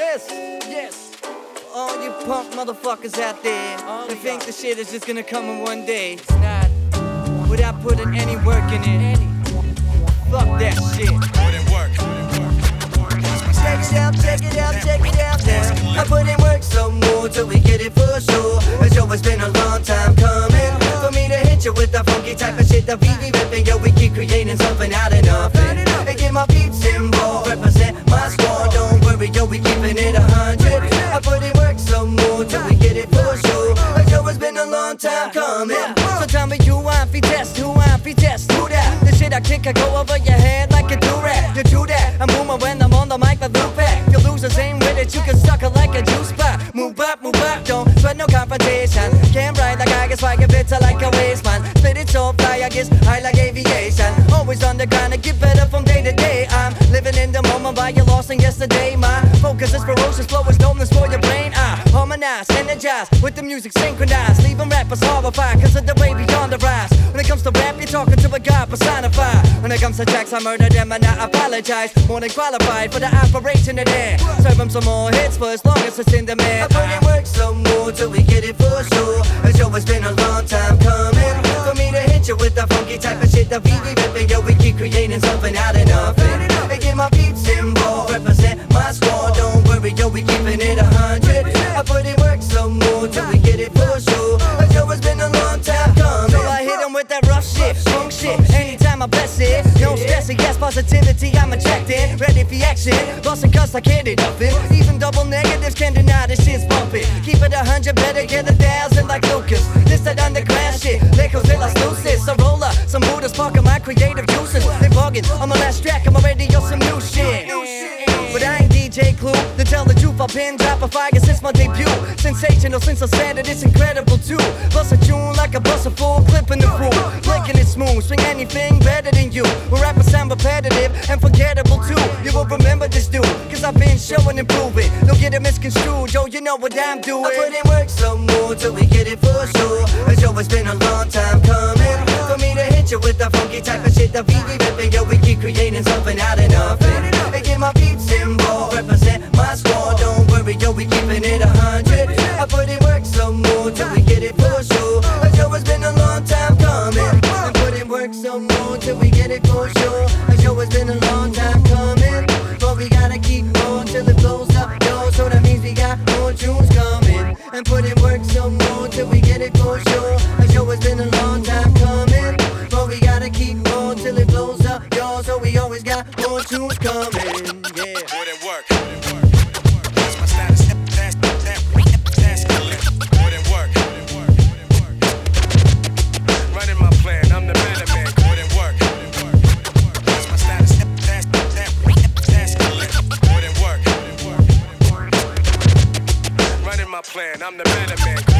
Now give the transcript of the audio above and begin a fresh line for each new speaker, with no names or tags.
this. Yes. All you punk motherfuckers out there that think the shit is just gonna come in one day. It's not. Without putting any work in it. Fuck that shit.
Put in work.
Check it out, check it out, check it out now. I put in work some more till we get it for sure. It's always been a long time coming for me to hit you with the funky type of shit that we be ripping. Yo, we keep creating something out of nothing. And get my peeps involved, represent my squad. Don't worry, yo, we keeping it 100. I put in work some more till we get it for sure. It's always been a long time coming. So tell me who I'm fi test, who I'm fi test, who that? The shit I kick, I go over your head like a do-rag. You do that, I'm booming when I'm on the mic, the loop back. You losers ain't with it, you can suck it like a juice pop. Move up, don't sweat no confrontation. Can't ride like I guess why you bitter like a waste man. Spit it so fly, I guess high like aviation. Always on the grind to get better from day to day. I'm living in the moment while you're lost in yesterday. My focus is ferocious, flow is dopeness for your brain. I harmonize, energize, with the music synchronized. Leaving rappers horrified, cause of the way beyond the rise. When it comes to rap, you're talking to a god personified. When it comes to tracks, I murder them and I apologize. More than qualified for the operation in there. Serve them some more hits for as long as it's in the man. I put in work some more till we get it for sure. It's always been a long time coming for me to hit you with the funky type of shit that we be ripping. Yo, we keep creating something out of nothing. And get my peeps involved, represent my squad. Don't worry, yo, we keeping it 100. I put in work some more till we get it for sure. It's always been a long time coming. So I hit 'em with that rough shit, funk shit. Anytime I bless it, no stress, yes, positivity, I'm attracted. Ready for action, bustin' cuss, I can't do nothing. Even double negatives can't deny this shit's bumping. Keep it 100, better get 1,000 like Lucas. This that underground shit, Lejos de las luces. A roller, some Buddhas parking my creative juices. They bugging, on my last track, I'm already on some new shit. But I ain't DJ Clue, to tell the truth, I've been dropping fire since my debut. Sensational since I said it, it's incredible too. Bust a tune like a bust a full clip in the groove. Blinking it smooth, swing anything better than you. Where rappers sound repetitive and forgettable too. You will remember this dude, cause I've been showing and proving. Don't get it misconstrued, yo, you know what I'm doing. I put in work some more till we get it for sure. It's always been a long time coming for me to hit you with the funky type of shit that we be ripping. Yo, we keep creating something out of nothing. And get my peeps involved, represent my squad. Don't worry, yo, we keeping it 100. I put in work some more till we get it for sure. It's always been a long time coming. And put in work some more till we get it for sure. It's always been a long time coming. But we gotta keep on till it blows up, yo. So that means we got more tunes coming. And put in work some more till we get it for sure. It's always been a long time coming. But we gotta keep on till it blows up, yo. So we always got more tunes coming. Yeah.
Put in work. That's my status. That's clear. Put in work. Running my plan, I'm the better man. Put in work. That's my status. That's clear. Put in work. Running my plan, I'm the better man.